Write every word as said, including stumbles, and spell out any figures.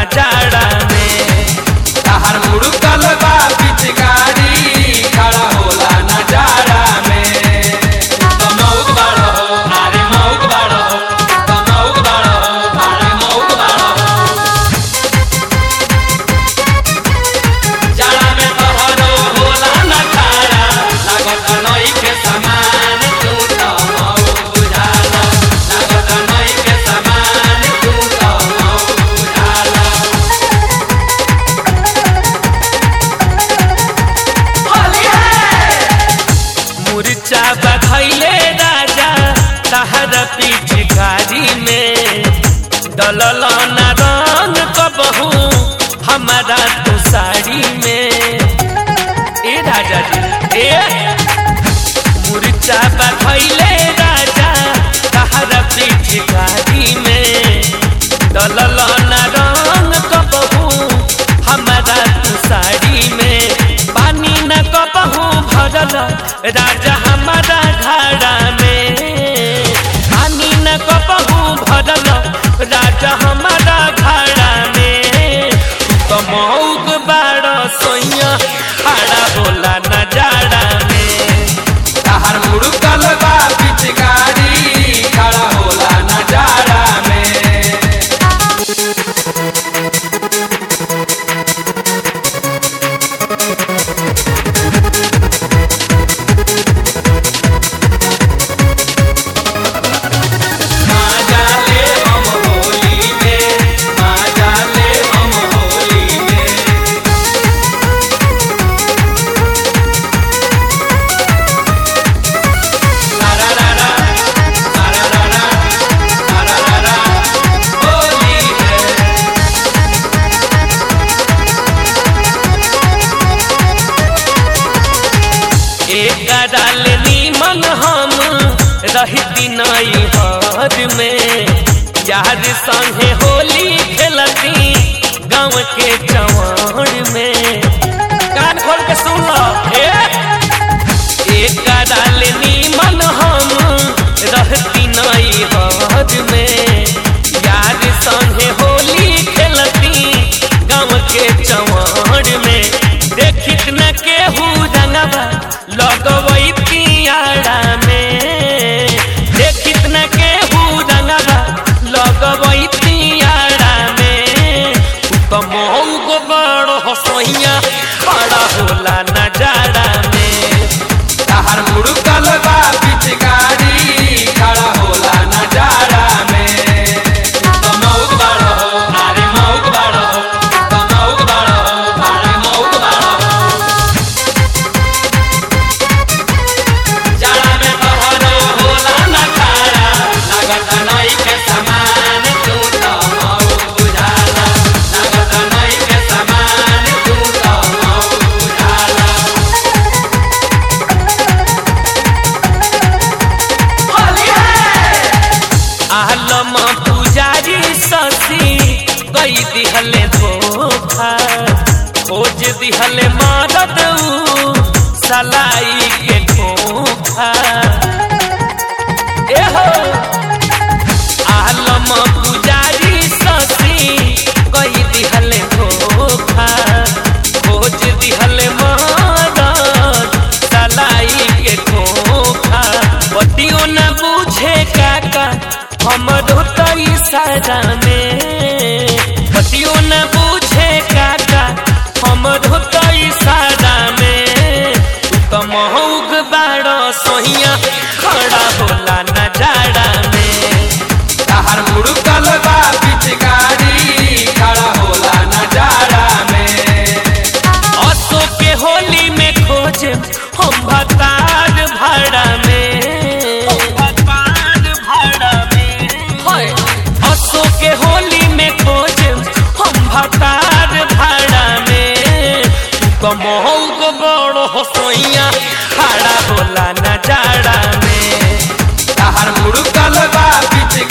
जाड़ा में। ताहर मुड़कल बा पिचकारी खड़ा होला न जाड़ा में। तो मौक बाड़ो हो अरे मौक बाड़ो हो, तो मौक बाड़ो हो अरे मौक बाड़ो हो। जाड़ा में तोहरो होला न खाड़ा, लागत नई के समान तू तो मौक बुझाला, लागत नई के समान तू तो मौक बुझाला। मुर्चा बधैले राजा तहर पिचकारी में, डलल न रंग कबहू हमारा तो साड़ी में। ए राजा जी ए मुर्चा बधैले राजा तहर पिचकारी में, डलल न रंग कबहू हमारा तो साड़ी में। पानी न कबहू भरल राजा हमारा घड़ा में, पानी न कबहू भरल राजा हमारा घड़ा में। तो मौक बाड़ सोइया खड़ा होला न जाड़ा में। ताहर मुड़कल बा पिचकारी खड़ा होला न जाड़ा में। माजा ले हम होली में, माजा ले हम होली में। तारा रा रा, तारा रा रा, तारा रा रा, होली है। एक डाल नीमन हम रहती नई हर में, यार संगे होली खेलती गाँव के चौड़ में। कान खोल के सुन लो ए एक डाल नीमन हम रहती नई हर में, यार संगे होली खेलती गाँव के चौड़ में। देखित न केहू रंगवा लगवैती आड़ा में, देखित न केहू रंगवा लगवैती आड़ा में। तो मौक बड़ हसैया खड़ा होला न जाड़ा में। ताहर मुड़कल बा पिचकारी खड़ा होला न जाड़ा में। तो मौक बाड़ो हो अरे मौक बाड़ो हो, तो मौक बाड़ो हो अरे मौक बाड़ो हो। जाड़ा में तोहरो होला न खाड़ा, लागत नई के समान तू तो मौक बुझाला, लागत नई के समान तू तो मौक बुझाला। आलम पुजारी ससी कई दिहले धोखा, खोज दिहले मदद ऊ सलाई के खोखा। एहो आलम पुजारी ससी कई दिहले धोखा, खोज दिहले मदद सलाई के खोखा। बतियो न बूझे काका हमरो तो इशारा में, बतियो न बूझे काका हमरो तो इशारा में। तो मौक बाड़ सोहिया खड़ा होला न जाड़ा में। ताहर मुड़कल बा पिचकारी खड़ा होला न जाड़ा में। असो के होली में खोज हम भतार भाड़ा में, भाड़ा में असो के होली में खोज हम भतार भाड़ा में। तो मौक बड़ हसैया खड़ा होला न जाड़ा में। ताहर मुड़कल बा पिचकारी